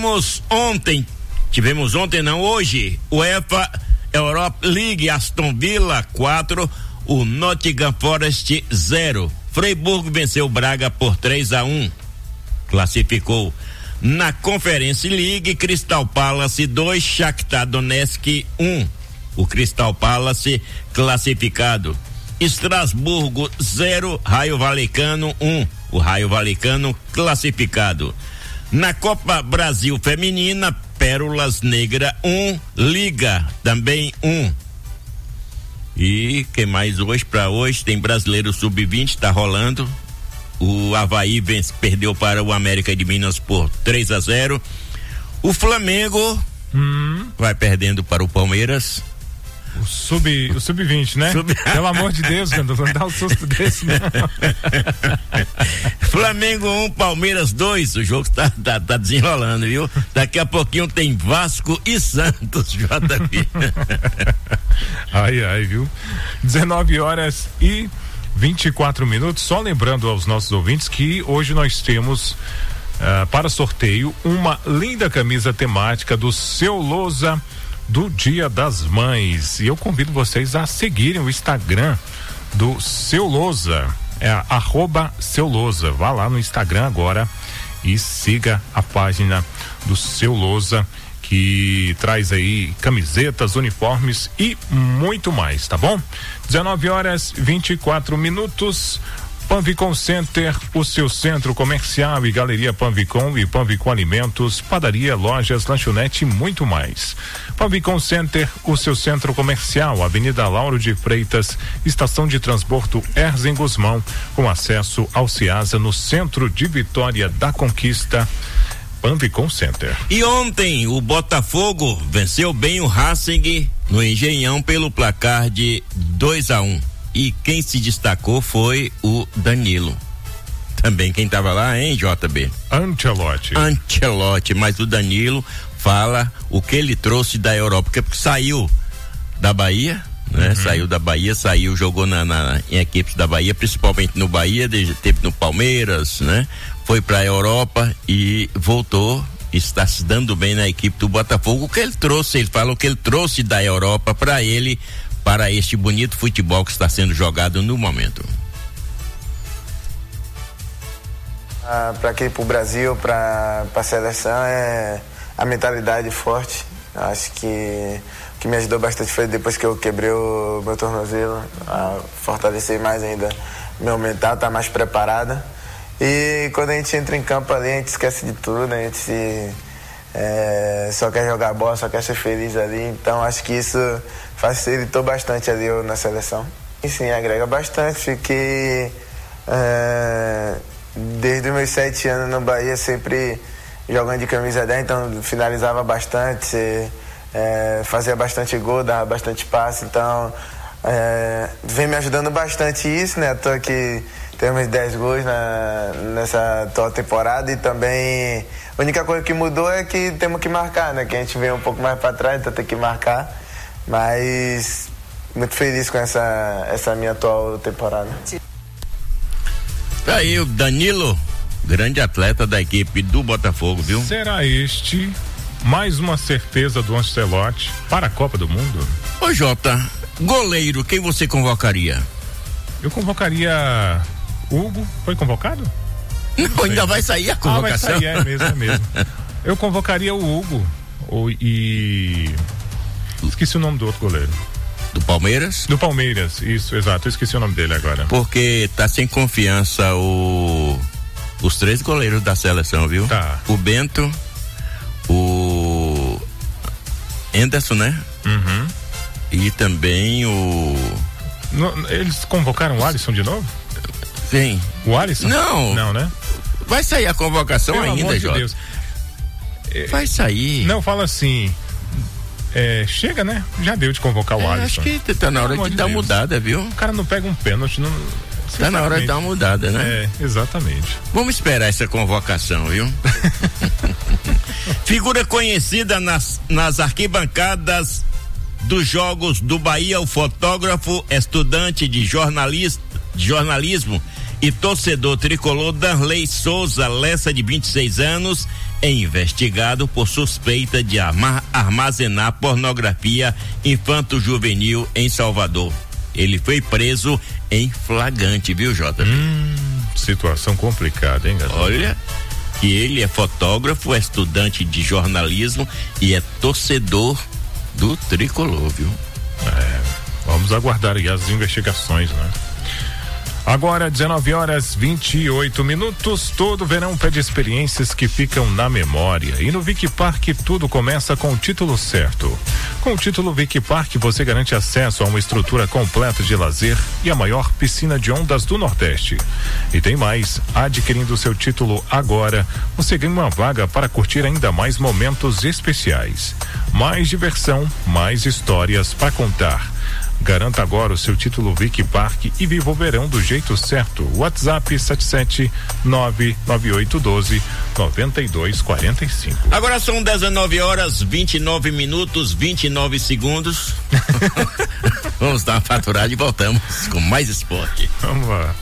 T: Hoje, UEFA Europa League, Aston Villa 4, o Nottingham Forest 0. Freiburg venceu o Braga por 3-1. Classificou. Na Conference League, Crystal Palace 2, Shakhtar Donetsk 1. O Crystal Palace classificado. Estrasburgo 0, Raio Valecano 1. O Raio Valecano classificado. Na Copa Brasil Feminina, Pérolas Negra 1, Liga também 1. E quem mais hoje? Para hoje tem Brasileiro Sub-20, tá rolando. O Avaí perdeu para o América de Minas por 3-0. O Flamengo vai perdendo para o Palmeiras.
G: O sub-20, né? Pelo amor de Deus, não dá um susto desse, não.
T: Flamengo 1, Palmeiras 2. O jogo tá desenrolando, viu? Daqui a pouquinho tem Vasco e Santos, JB.
G: Ai, viu? 19h24. Só lembrando aos nossos ouvintes que hoje nós temos para sorteio uma linda camisa temática do Seu Lousa do Dia das Mães. E eu convido vocês a seguirem o Instagram do Seu Lousa. É @Seu Lousa. Vá lá no Instagram agora e siga a página do Seu Lousa, que traz aí camisetas, uniformes e muito mais, tá bom? 19h24. Panvicom Center, o seu centro comercial e galeria Panvicom e Panvicom Alimentos, padaria, lojas, lanchonete e muito mais. Panvicom Center, o seu centro comercial, Avenida Lauro de Freitas, estação de transbordo Erzen Guzmão, com acesso ao Ciasa, no centro de Vitória da Conquista. Panvicom Center.
T: E ontem o Botafogo venceu bem o Racing no Engenhão pelo placar de 2-1. E quem se destacou foi o Danilo. Também quem estava lá, hein, JB? Ancelotti, mas o Danilo fala o que ele trouxe da Europa, porque saiu da Bahia, né? Saiu da Bahia, jogou em equipes da Bahia, principalmente no Bahia, teve no Palmeiras, né? Foi pra Europa e voltou, está se dando bem na equipe do Botafogo. O que ele trouxe, ele fala o que ele trouxe da Europa para ele, para este bonito futebol que está sendo jogado no momento.
B: Para aqui, para o Brasil, para a seleção, é a mentalidade forte. Acho que o que me ajudou bastante foi depois que eu quebrei o meu tornozelo, a fortalecer mais ainda meu mental, tá mais preparada. E quando a gente entra em campo ali, a gente esquece de tudo, né? A gente só quer jogar bola, só quer ser feliz ali. Então acho que isso facilitou bastante ali na seleção. E sim, agrega bastante. Fiquei desde os meus 7 anos no Bahia, sempre jogando de camisa 10, então finalizava bastante, fazia bastante gol, dava bastante passe. Então vem me ajudando bastante isso, né? Tô aqui, temos 10 gols nessa atual temporada. E também a única coisa que mudou é que temos que marcar, né? Que a gente vem um pouco mais para trás, então tem que marcar. Mas muito feliz com essa minha atual temporada.
T: Tá aí o Danilo, grande atleta da equipe do Botafogo, viu?
G: Será este mais uma certeza do Ancelotti para a Copa do Mundo?
T: Ô Jota, goleiro, quem você convocaria?
G: Eu convocaria Hugo. Foi convocado?
T: Não, ainda vai sair a convocação.
G: Vai sair, é mesmo. Eu convocaria o Hugo e esqueci o nome do outro goleiro.
T: Do Palmeiras?
G: Do Palmeiras, isso, exato. Eu esqueci o nome dele agora.
T: Porque tá sem confiança os 3 goleiros da seleção, viu?
G: Tá.
T: O Bento, o Anderson, né?
G: Uhum.
T: E também
G: eles convocaram o Alisson de novo?
T: Sim.
G: O Alisson?
T: Não,
G: né?
T: Vai sair a convocação
G: Pelo
T: ainda, Jota. Vai sair.
G: Não, fala assim. Chega, né? Já deu de convocar o Alisson.
T: Acho que tá na hora de dar uma mudada, viu?
G: O cara não pega um pênalti, não.
T: Tá na hora de dar uma mudada, né?
G: Exatamente.
T: Vamos esperar essa convocação, viu? Figura conhecida nas arquibancadas dos jogos do Bahia, o fotógrafo, estudante de jornalismo e torcedor tricolor Darley Souza Lessa, de 26 anos, é investigado por suspeita de armazenar pornografia infanto-juvenil em Salvador. Ele foi preso em flagrante, viu, Jota?
G: Situação complicada, hein, galera?
T: Olha, que ele é fotógrafo, é estudante de jornalismo e é torcedor do tricolor, viu?
G: Vamos aguardar aí as investigações, né? Agora, 19h28. Todo verão pede experiências que ficam na memória. E no Vic Park tudo começa com o título certo. Com o título Vic Park você garante acesso a uma estrutura completa de lazer e a maior piscina de ondas do Nordeste. E tem mais, adquirindo seu título agora, você ganha uma vaga para curtir ainda mais momentos especiais. Mais diversão, mais histórias para contar. Garanta agora o seu título Vic Park e viva o verão do jeito certo. WhatsApp 77998129245.
T: Agora são 19h29, 29 segundos. Vamos dar uma faturada e voltamos com mais esporte.
G: Vamos lá.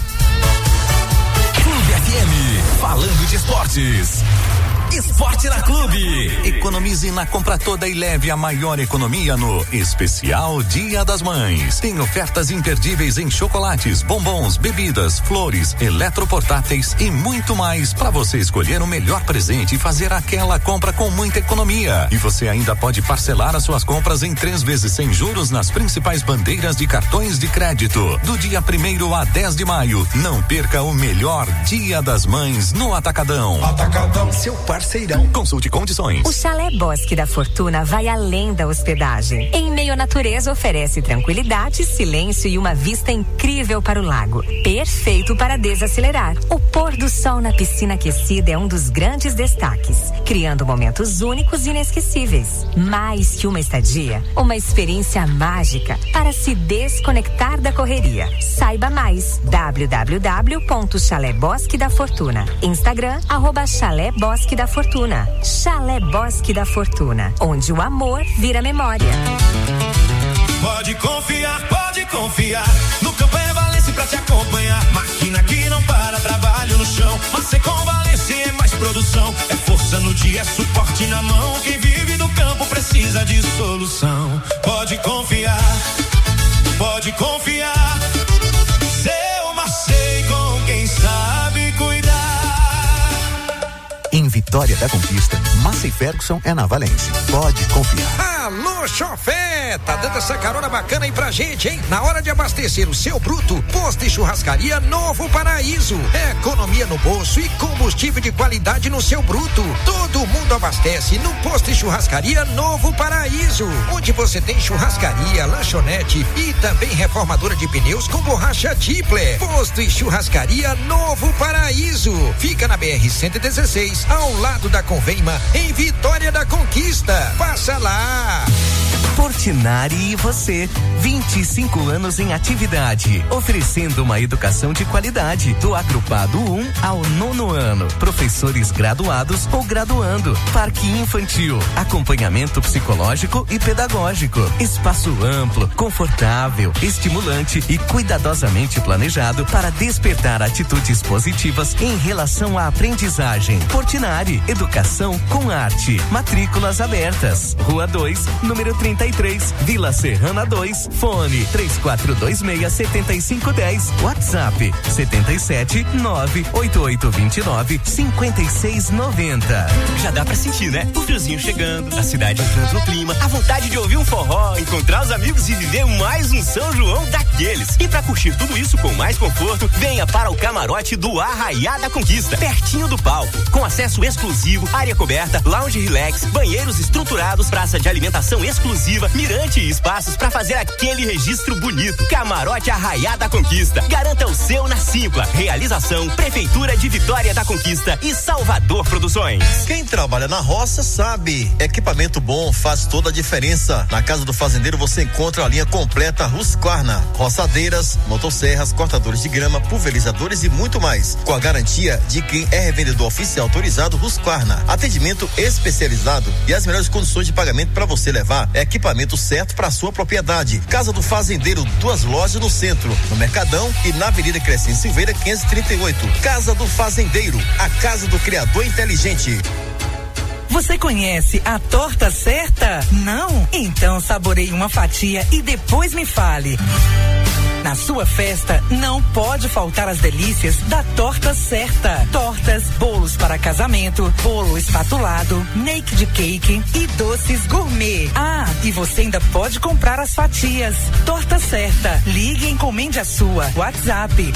I: Clube FM, falando de esportes. Esporte na Clube. Economize na compra toda e leve a maior economia no especial Dia das Mães. Tem ofertas imperdíveis em chocolates, bombons, bebidas, flores, eletroportáteis e muito mais para você escolher o melhor presente e fazer aquela compra com muita economia. E você ainda pode parcelar as suas compras em 3 vezes sem juros nas principais bandeiras de cartões de crédito. Do dia 1º a 10 de maio, não perca o melhor Dia das Mães no Atacadão.
R: Atacadão, seu parceirão.
I: Consulte condições.
J: O Chalé Bosque da Fortuna vai além da hospedagem. Em meio à natureza, oferece tranquilidade, silêncio e uma vista incrível para o lago. Perfeito para desacelerar. O pôr do sol na piscina aquecida é um dos grandes destaques, criando momentos únicos e inesquecíveis. Mais que uma estadia, uma experiência mágica para se desconectar da correria. Saiba mais. www.Chalé Bosque da Fortuna. Instagram, @Chalé Bosque da Fortuna. Chalé Bosque da Fortuna, onde o amor vira memória.
C: Pode confiar. No campo é Valência pra te acompanhar. Máquina que não para, trabalho no chão. Mas com Valência é mais produção. É força no dia, é suporte na mão. Quem vive do campo precisa de solução. Pode confiar. Seu Marcei com quem sabe cuidar.
F: Em Vitória da Conquista, Massey Ferguson é na Valência. Pode confiar.
R: Alô, Chofé! Tá dando essa carona bacana aí pra gente, hein? Na hora de abastecer o seu bruto, posto e churrascaria Novo Paraíso. Economia no bolso e combustível de qualidade no seu bruto. Todo mundo abastece no posto e churrascaria Novo Paraíso, onde você tem churrascaria, lanchonete e também reformadora de pneus com borracha Tipler. Posto e churrascaria Novo Paraíso. Fica na BR-116, ao lado da Conveima, em Vitória da Conquista. Passa lá.
W: Portinari e você, 25 anos em atividade, oferecendo uma educação de qualidade, do agrupado 1 ao 9º ano, professores graduados ou graduando, parque infantil, acompanhamento psicológico e pedagógico, espaço amplo, confortável, estimulante e cuidadosamente planejado para despertar atitudes positivas em relação à aprendizagem. Portinari, educação com arte, matrículas abertas, Rua 2, número 33, Vila Serrana 2, fone 3426-7510, WhatsApp 77-98829-5690.
L: Já dá pra sentir, né? O friozinho chegando, a cidade entrando no clima, a vontade de ouvir um forró, encontrar os amigos e viver mais um São João daqueles. E pra curtir tudo isso com mais conforto, venha para o camarote do Arraiá da Conquista, pertinho do palco, com acesso exclusivo, área coberta, lounge relax, banheiros estruturados, praça de alimentação exclusiva, mirante e espaços para fazer aquele registro bonito. Camarote Arraiá da Conquista. Garanta o seu na Simpla. Realização Prefeitura de Vitória da Conquista e Salvador Produções.
K: Quem trabalha na roça sabe, equipamento bom faz toda a diferença. Na Casa do Fazendeiro você encontra a linha completa Husqvarna, roçadeiras, motosserras, cortadores de grama, pulverizadores e muito mais, com a garantia de quem é revendedor oficial autorizado Husqvarna. Atendimento especializado e as melhores condições de pagamento para você levar equipamento certo para sua propriedade. Casa do Fazendeiro, 2 lojas no centro, no Mercadão e na Avenida Crescente Silveira 538. Casa do Fazendeiro, a casa do criador inteligente.
M: Você conhece a torta certa? Não? Então saboreie uma fatia e depois me fale. Na sua festa, não pode faltar as delícias da Torta Certa. Tortas, bolos para casamento, bolo espatulado, naked cake e doces gourmet. Ah, e você ainda pode comprar as fatias. Torta Certa. Ligue e encomende a sua. WhatsApp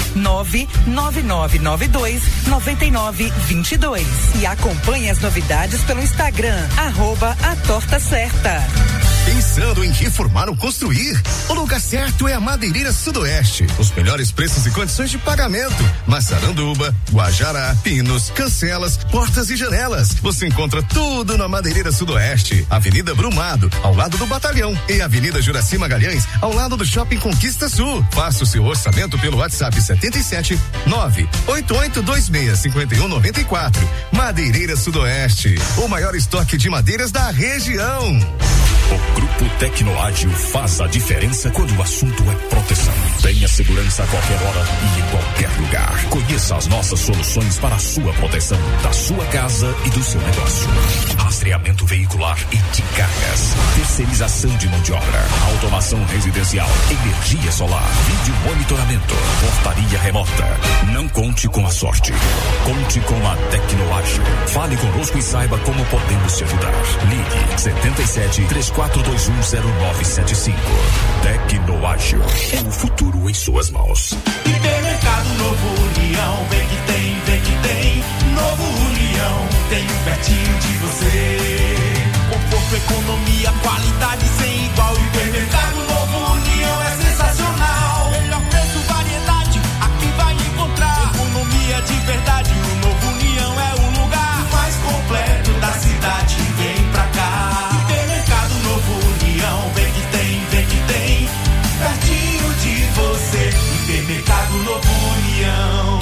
M: 999929922 e acompanhe as novidades pelo Instagram @atortacerta.
A: Pensando em reformar ou construir? O lugar certo é a Madeireira Sudoeste. Os melhores preços e condições de pagamento. Massaranduba, Guajará, pinos, cancelas, portas e janelas. Você encontra tudo na Madeireira Sudoeste. Avenida Brumado, ao lado do Batalhão. E Avenida Juraci Magalhães, ao lado do Shopping Conquista Sul. Faça o seu orçamento pelo WhatsApp 77 98826 5194. Madeireira Sudoeste. O maior estoque de madeiras da região.
E: O Grupo Tecnoágil faz a diferença quando o assunto é proteção. Tenha segurança a qualquer hora e em qualquer lugar. Conheça as nossas soluções para a sua proteção, da sua casa e do seu negócio. Rastreamento veicular e de cargas. Terceirização de mão de obra. Automação residencial. Energia solar. Vídeo monitoramento. Portaria remota. Não conte com a sorte. Conte com a Tecnoágil. Fale conosco e saiba como podemos te ajudar. Ligue 77 34210975. Tecnoágil. O futuro em suas mãos.
C: Hipermercado Novo União. Vem que tem, vem que tem. Novo União. Tem um pertinho de você. Conforto, economia, qualidade sem igual. Hipermercado Novo União é sensacional. Melhor preço, variedade. Aqui vai encontrar economia de verdade. O Novo União é o lugar mais completo da cidade. Vem pra cá. Hipermercado Novo União. Vem que tem, vem que tem. Pertinho de você. Hipermercado Novo União.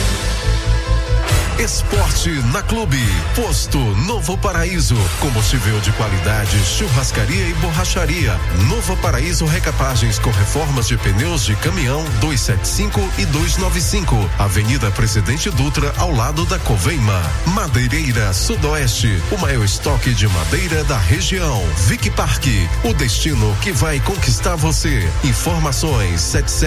S: Esporte na Clube. Posto Novo Paraíso. Combustível de qualidade, churrascaria e borracharia. Novo Paraíso Recapagens com reformas de pneus de caminhão 275 e 295. Avenida Presidente Dutra, ao lado da Coveima. Madeireira Sudoeste. O maior estoque de madeira da região. Vic Parque. O destino que vai conquistar você. Informações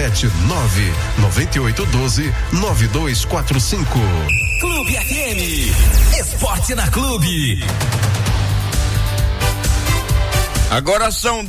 S: 779-9812-9245.
W: Clube FM. Esporte na Clube.
T: Agora são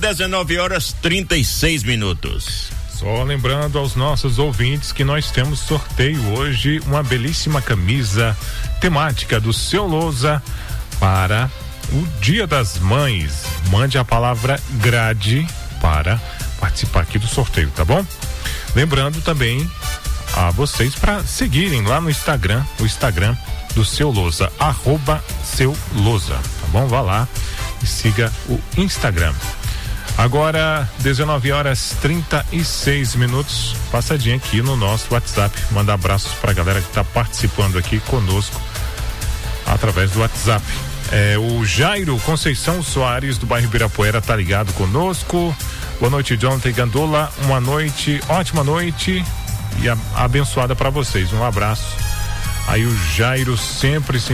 T: 19h36.
G: Só lembrando aos nossos ouvintes que nós temos sorteio hoje, uma belíssima camisa temática do Seu Lousa para o Dia das Mães. Mande a palavra grade para participar aqui do sorteio, tá bom? Lembrando também a vocês para seguirem lá no Instagram, o Instagram do Seu Lousa, @SeuLousa, tá bom? Vá lá e siga o Instagram. Agora, 19h36, passadinha aqui no nosso WhatsApp. Manda abraços pra galera que tá participando aqui conosco através do WhatsApp. O Jairo Conceição Soares, do bairro Ibirapuera, tá ligado conosco. Boa noite, Jonathan Gandola. Uma noite, ótima noite e abençoada para vocês. Um abraço. Aí o Jairo sempre se